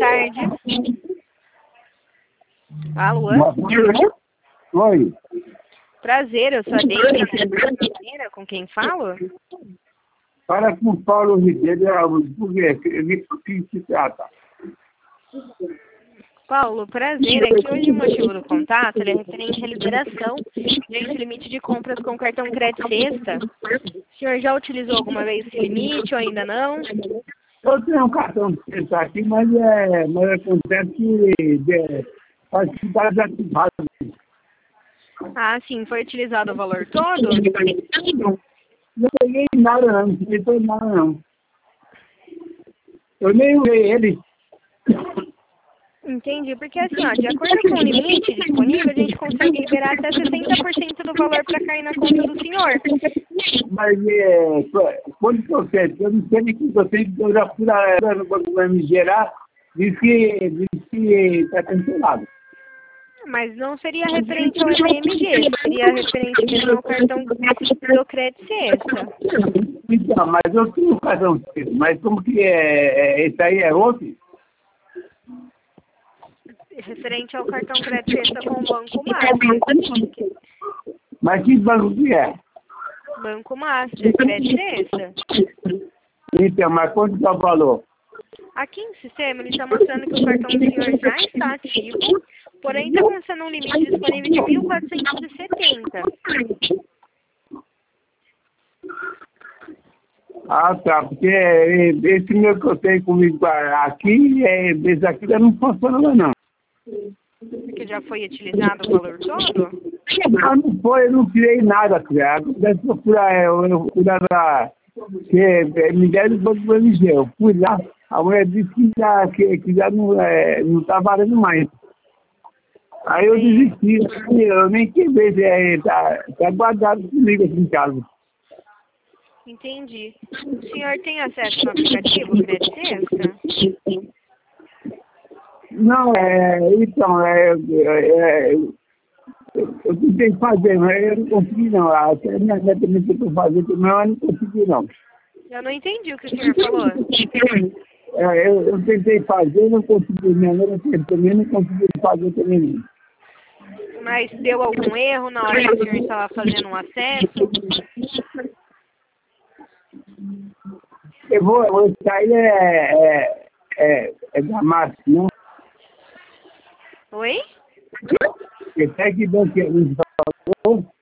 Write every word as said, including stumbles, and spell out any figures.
tarde. Alô? Oi. Prazer, eu sou a Deise Ribeiro, com quem falo? Fala com o Paulo Ribeiro, por quê? O que se trata? Paulo, prazer. É que hoje o motivo do contato ele é referente à liberação desse limite de compras com cartão crédito sexta. O senhor já utilizou alguma vez esse limite ou ainda não? Eu tenho um cartão de crédito aqui, mas, é, mas acontece que é, faz cidade ativada. Ah, sim. Foi utilizado o valor todo? Não peguei nada não, não peguei nada não. Eu nem usei ele. Entendi, porque assim, ó, de acordo com o limite disponível, a gente consegue liberar até sessenta por cento do valor para cair na conta do senhor. Mas é, quando que eu sei? Eu não sei nem que eu tenho, eu já fui lá no banco vai me gerar, disse que disse que está cancelado. Mas não seria referente ao M M G, seria referente mesmo ao cartão do crédito sexta. Então, mas eu tenho um cartão sexta, mas como que é, é, esse aí é outro? Referente ao cartão crédito sexta com o Banco Master. Mas que banco que é? Banco Master, crédito sexta. Então, mas quanto que é o valor? Aqui no sistema ele está mostrando que o cartão do senhor já está ativo, porém está mostrando um limite disponível de mil quatrocentos e setenta. Ah, tá, porque esse meu que eu tenho comigo aqui, esse aqui não funciona não. Porque já foi utilizado o valor todo? Ah, não foi, eu não tirei nada, cara. Deve procurar, eu, eu fui lá na, que me deram o banco do M G. Eu fui lá, a mulher disse que já, que, que já não, é, não tá valendo mais. Aí eu desisti, eu nem quis ver, é, tá, tá guardado comigo aqui em casa. Entendi. O senhor tem acesso no aplicativo Crédito Sexta? Não, é, então, é, é, eu, eu tentei fazer, mas eu não consegui não. Até a minha neta me tentou fazer também, mas eu não consegui não. Eu não entendi o que o senhor falou. É, eu, eu tentei fazer, não consegui. Minha neta também não consegui fazer também não. Mas deu algum erro na hora que o senhor estava fazendo um acesso? Eu vou, eu vou sair, é, é, é, é da massa, não? Oi? Esse é que banco que a gente falou?